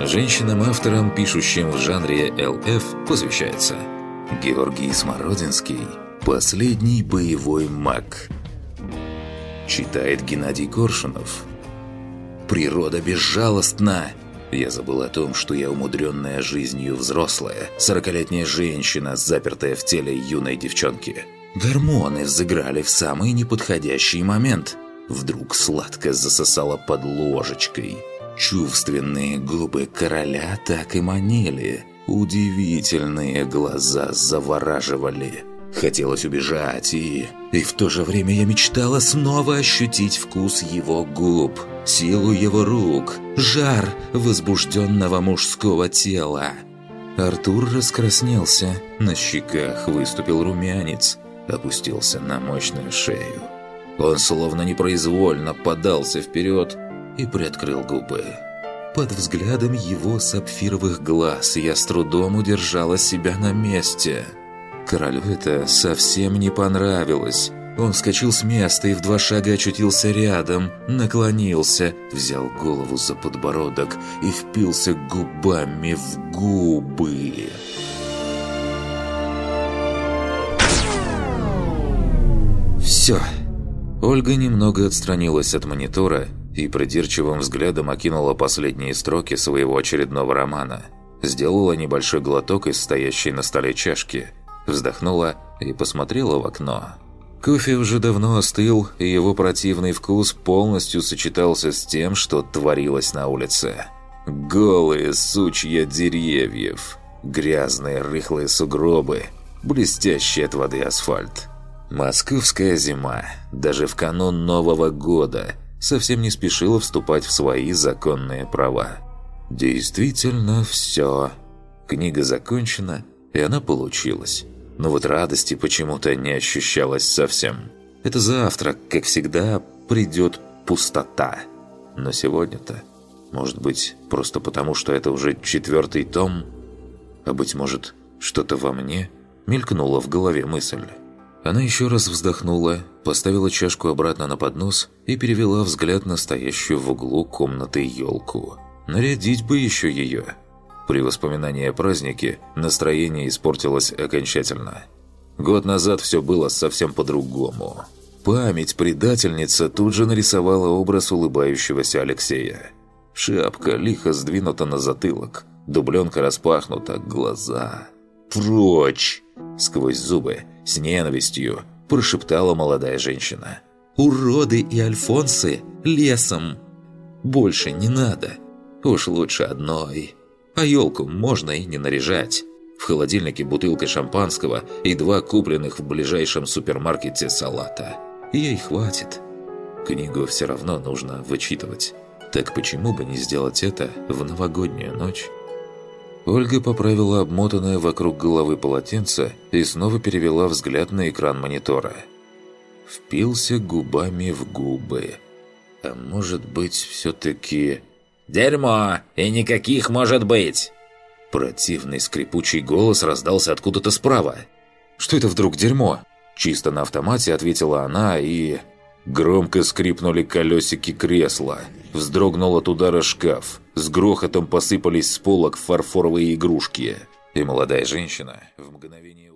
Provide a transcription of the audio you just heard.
Женщинам-авторам, пишущим в жанре ЛФ, посвящается Георгий Смородинский «Последний боевой маг». Читает Геннадий Коршунов. Природа безжалостна. Я забыл о том, что я умудренная жизнью взрослая, 40-летняя женщина, запертая в теле юной девчонки. Гормоны взыграли в самый неподходящий момент. Вдруг сладко засосала под ложечкой. Чувственные губы короля так и манили. Удивительные глаза завораживали. Хотелось убежать, и в то же время я мечтала снова ощутить вкус его губ, силу его рук, жар возбужденного мужского тела. Артур раскраснелся, на щеках выступил румянец, опустился на мощную шею. Он словно непроизвольно подался вперед и приоткрыл губы. Под взглядом его сапфировых глаз я с трудом удержала себя на месте. Королю это совсем не понравилось. Он вскочил с места и в 2 шага очутился рядом, наклонился, взял голову за подбородок и впился губами в губы. Все. Ольга немного отстранилась от монитора и придирчивым взглядом окинула последние строки своего очередного романа. Сделала небольшой глоток из стоящей на столе чашки. Вздохнула и посмотрела в окно. Кофе уже давно остыл, и его противный вкус полностью сочетался с тем, что творилось на улице. Голые сучья деревьев, грязные рыхлые сугробы, блестящий от воды асфальт. Московская зима, даже в канун Нового года, совсем не спешила вступать в свои законные права. Действительно все. Книга закончена, и она получилась. Но вот радости почему-то не ощущалось совсем. Это завтра, как всегда, придет пустота. Но сегодня-то, может быть, просто потому, что это уже 4-й том, а быть может, что-то во мне мелькнула в голове мысль. Она еще раз вздохнула, поставила чашку обратно на поднос и перевела взгляд на стоящую в углу комнаты елку. Нарядить бы еще ее. При воспоминании о празднике настроение испортилось окончательно. Год назад все было совсем по-другому. Память-предательница тут же нарисовала образ улыбающегося Алексея. Шапка лихо сдвинута на затылок, дубленка распахнута, глаза. «Прочь!» – сквозь зубы, с ненавистью, прошептала молодая женщина. «Уроды и альфонсы лесом! Больше не надо! Уж лучше одной!» А елку можно и не наряжать. В холодильнике бутылка шампанского и 2 купленных в ближайшем супермаркете салата. Ей хватит. Книгу все равно нужно вычитывать. Так почему бы не сделать это в новогоднюю ночь? Ольга поправила обмотанное вокруг головы полотенце и снова перевела взгляд на экран монитора. Впился губами в губы. А может быть, все-таки... «Дерьмо! И никаких может быть!» Противный скрипучий голос раздался откуда-то справа. «Что это вдруг дерьмо?» Чисто на автомате ответила она и... Громко скрипнули колесики кресла. Вздрогнул от удара шкаф. С грохотом посыпались с полок фарфоровые игрушки. И молодая женщина в мгновение...